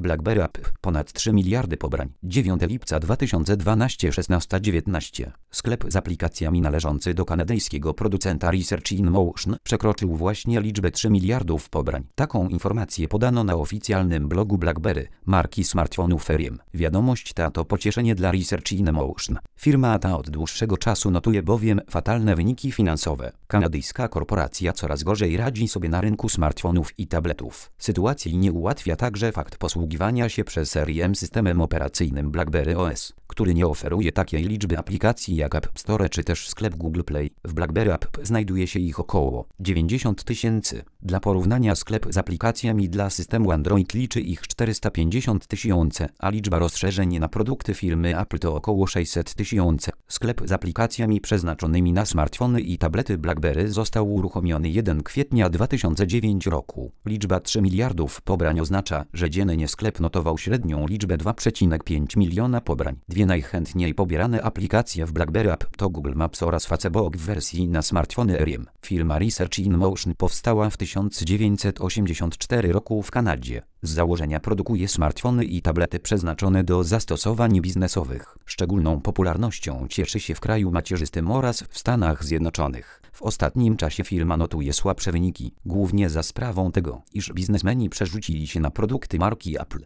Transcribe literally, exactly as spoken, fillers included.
BlackBerry App ponad trzy miliardy pobrań. dziewiątego lipca dwa tysiące dwunastego szesnaście dziewiętnaście. Sklep z aplikacjami należący do kanadyjskiego producenta Research in Motion przekroczył właśnie liczbę trzy miliardów pobrań. Taką informację podano na oficjalnym blogu BlackBerry, marki smartfonów R I M. Wiadomość ta to pocieszenie dla Research in Motion. Firma ta od dłuższego czasu notuje bowiem fatalne wyniki finansowe. Kanadyjska korporacja coraz gorzej radzi sobie na rynku smartfonów i tabletów. Sytuacji nie ułatwia także fakt posługiwania się przez R I M systemem operacyjnym BlackBerry O S, który nie oferuje takiej liczby aplikacji jak App Store czy też sklep Google Play. W BlackBerry App znajduje się ich około dziewięćdziesiąt tysięcy. Dla porównania sklep z aplikacjami dla systemu Android liczy ich czterysta pięćdziesiąt tysięcy, a liczba rozszerzeń na produkty firmy Apple to około sześćset tysięcy. Sklep z aplikacjami przeznaczonymi na smartfony i tablety BlackBerry został uruchomiony pierwszego kwietnia dwa tysiące dziewiątego roku. Liczba trzy miliardów pobrań oznacza, że dziennie sklep notował średnią liczbę dwa przecinek pięć miliona pobrań. Dwie najchętniej pobierane aplikacje w BlackBerry App to Google Maps oraz Facebook w wersji na smartfony R I M. Firma Research in Motion powstała w tysiąc dziewięćset osiemdziesiątym czwartym roku w Kanadzie. Z założenia produkuje smartfony i tablety przeznaczone do zastosowań biznesowych. Szczególną popularnością cieszy się w kraju macierzystym oraz w Stanach Zjednoczonych. W ostatnim czasie firma notuje słabsze wyniki, głównie za sprawą tego, iż biznesmeni przerzucili się na produkty marki Apple.